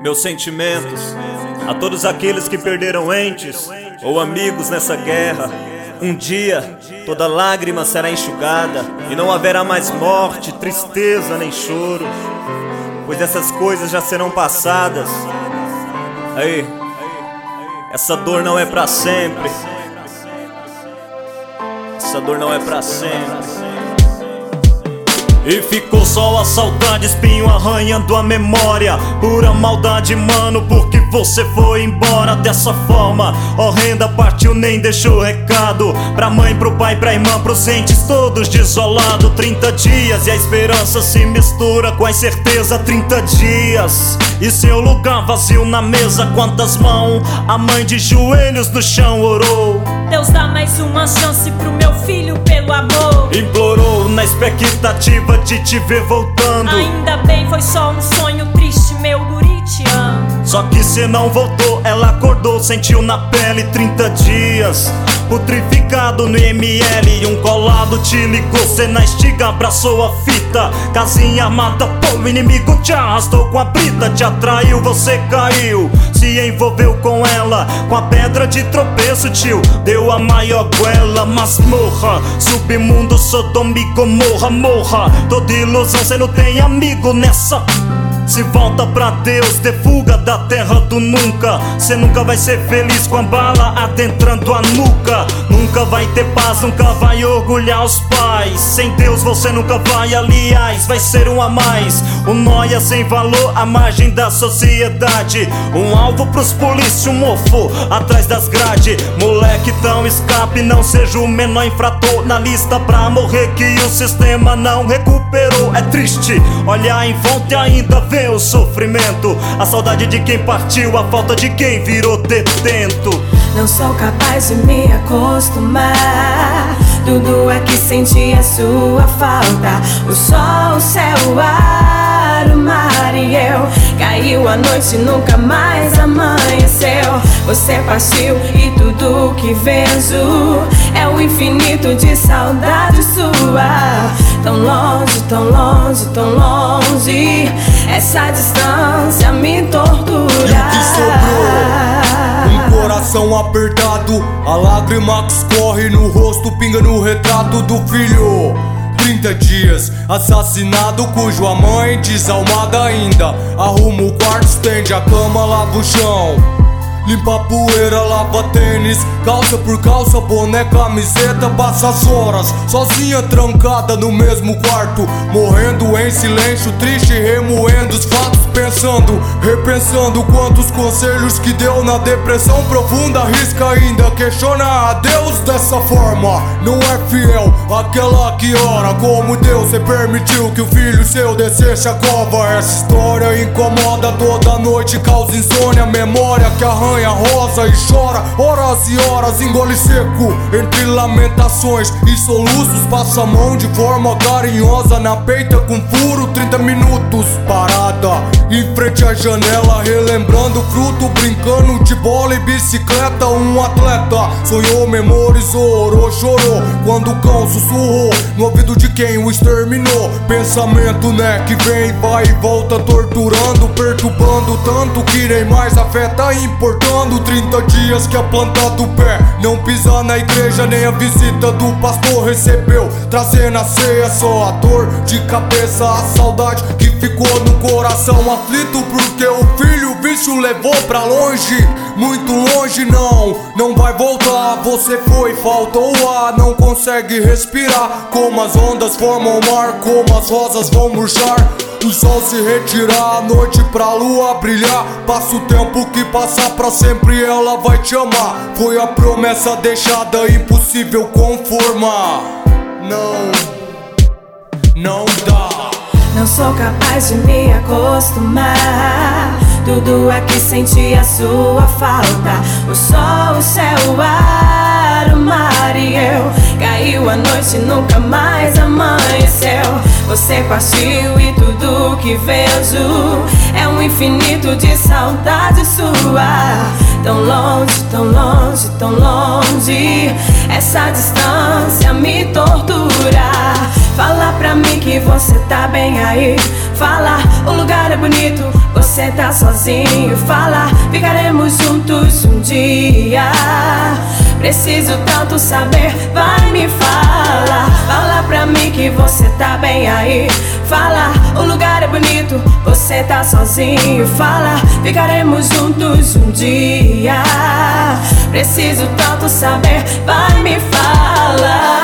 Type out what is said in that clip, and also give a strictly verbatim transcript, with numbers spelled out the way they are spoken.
Meus sentimentos a todos aqueles que perderam entes ou amigos nessa guerra. Um dia toda lágrima será enxugada e não haverá mais morte, tristeza nem choro, pois essas coisas já serão passadas. Aí, essa dor não é pra sempre. Essa dor não é pra sempre. E ficou só a saudade, espinho arranhando a memória. Pura maldade, mano, porque você foi embora dessa forma horrenda. Partiu, nem deixou recado pra mãe, pro pai, pra irmã, pros entes todos desolados. Trinta dias e a esperança se mistura com a incerteza. Trinta dias e seu lugar vazio na mesa. Quantas mãos a mãe de joelhos no chão orou: Deus dá mais uma chance pro meu filho, pelo amor. Implorou na expectativa de te ver voltando. Ainda bem, foi só um sonho triste, meu guri, te amo. Só que cê não voltou, ela acordou, sentiu na pele. Trinta dias putrificado no I M L. Um colado te ligou, cê na estiga abraçou a fita. Casinha armada, pô, o inimigo te arrastou com a brita. Te atraiu, você caiu, se envolveu com ela. Com a pedra de tropeço, tio, deu a maior goela. Masmorra, submundo, Sodoma e Gomorra. Morra, toda ilusão, cê não tem amigo nessa. Se volta pra Deus, dê fuga da terra do nunca. Cê nunca vai ser feliz com a bala adentrando a nuca. Nunca vai ter paz, nunca vai orgulhar os pais. Sem Deus você nunca vai, aliás, vai ser um a mais. Um nóia sem valor à margem da sociedade. Um alvo pros polícia, um mofo atrás das grades. Moleque, tão escape, não seja o menor infrator na lista pra morrer que o sistema não recuperou. É triste olhar em volta e ainda ver o sofrimento, a saudade de quem partiu, a falta de quem virou detento. Não sou capaz de me acostumar, tudo aqui senti a sua falta. O sol, o céu, o ar, o mar e eu. Caiu a noite e nunca mais amanheceu. Você partiu e tudo que vejo é o infinito de saudade sua. Tão longe, tão longe, tão longe, essa distância me tortura. E o que sobrou? Um coração apertado, a lágrima que escorre no rosto, pinga no retrato do filho. Trinta dias, assassinado, cujo a mãe desalmada ainda arruma o quarto, estende a cama, lava o chão. Limpa a poeira, lava tênis, calça por calça, boné, camiseta. Passa as horas, sozinha trancada no mesmo quarto, morrendo em silêncio, triste, remoendo os fatos. Pensando, repensando quantos conselhos que deu na depressão profunda. Arrisca ainda, questiona a Deus dessa forma. Não é fiel àquela que ora como Deus. Você permitiu que o filho seu descesse a cova. Essa história incomoda toda noite, causa insônia. Memória que arranha rosa e chora horas e horas, engole seco entre lamentações e soluços. Passa a mão de forma carinhosa na peita com furo. Trinta minutos parada em frente à janela, relembrando o fruto, brincando de bola e bicicleta. Um atleta sonhou, memorizou, orou, chorou quando o cão sussurrou no ouvido de quem o exterminou. Pensamento, né, que vem, vai e volta, torturando, perturbando tanto que nem mais afeta, importando. Trinta dias que a planta do pé não pisa na igreja, nem a visita do pastor recebeu, trazendo a ceia só a dor de cabeça, a saudade que ficou no coração aflito, porque o filho o bicho levou pra longe, muito longe. Não, não vai voltar. Você foi, faltou o ar, não consegue respirar. Como as ondas formam o mar, como as rosas vão murchar. O sol se retirar, a noite pra lua brilhar. Passa o tempo que passar, pra sempre ela vai te amar. Foi a promessa deixada, impossível conformar. Não, não dá. Não sou capaz de me acostumar, tudo aqui senti a sua falta. O sol, o céu, o ar, o mar e eu. Caiu a noite e nunca mais amanheceu. Você partiu e tudo que vejo é um infinito de saudade sua. Tão longe, tão longe, tão longe, essa distância me tortura. Fala pra mim que você tá bem aí. Fala, o lugar é bonito, você você tá sozinho. Fala, ficaremos juntos um dia. Preciso tanto saber, vai me falar. Fala pra mim que você tá bem aí. Fala, o lugar é bonito, você tá sozinho. Fala, ficaremos juntos um dia. Preciso tanto saber, vai me falar.